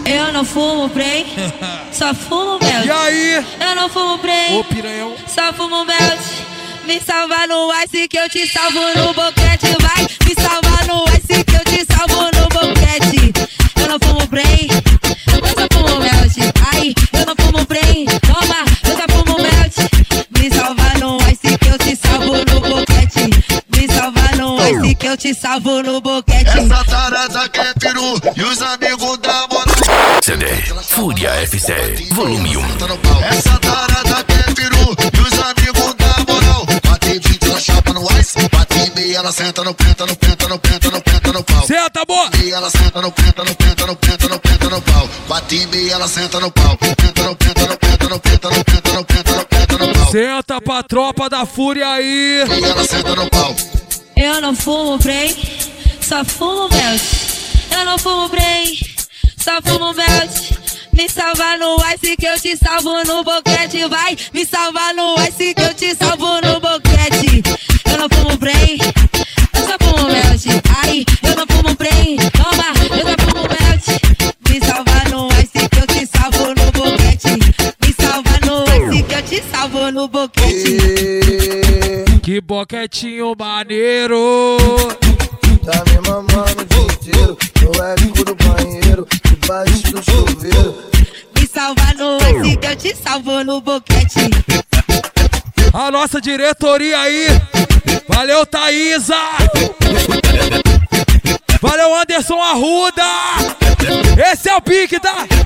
Eu não fumo Prey, só fumo melt. E aí? Eu não fumo Prey, Ô piranhão, só fumo melt. Me salva no ice que eu te salvo no boquete. Vai, me salva no ice que eu te salvo no boquete. Eu não fumo Prey, eu só fumo melt. Ai, eu não fumo Prey, toma, eu só fumo melt. Me salva no ice que eu te salvo no boquete. Me salva no ice que eu te salvo no boquete. Essa tarada quer peru e os amigos da moral. CD Fúria FC Volume 1. Essa tarada quer peru e os amigos da moral. Bate 20, ela chapa no ice. Bate e meia, ela senta no penta, no penta, no penta, no penta, no pau. senta, boa! E ela senta no penta, no penta, no penta, no penta, no pau. Bate e meia, ela senta no pau. Penta, no penta, no penta, no penta, no penta, no penta, no penta, no pau. Senta pra tropa da Fúria aí! E ela senta no pau. Eu não fumo Prey, só fumo melt. Eu não fumo Prey, só fumo melt. Me salva no ice que eu te salvo no boquete. Vai, me salva no ice que eu te salvo no boquete. Eu não fumo Prey, eu só fumo melt. Ai, eu não fumo Prey, toma, eu só fumo melt. Me salva no ice que eu te salvo no boquete. Me salva no ice que eu te salvo no boquete. Que boquetinho maneiro! Tá me mamando o dia inteiro, no eco do banheiro, debaixo do chuveiro. Me salva no ice que eu te salvo no boquete. A nossa diretoria aí! Valeu, Thaísa! Valeu, Anderson Arruda! Esse é o pique, tá?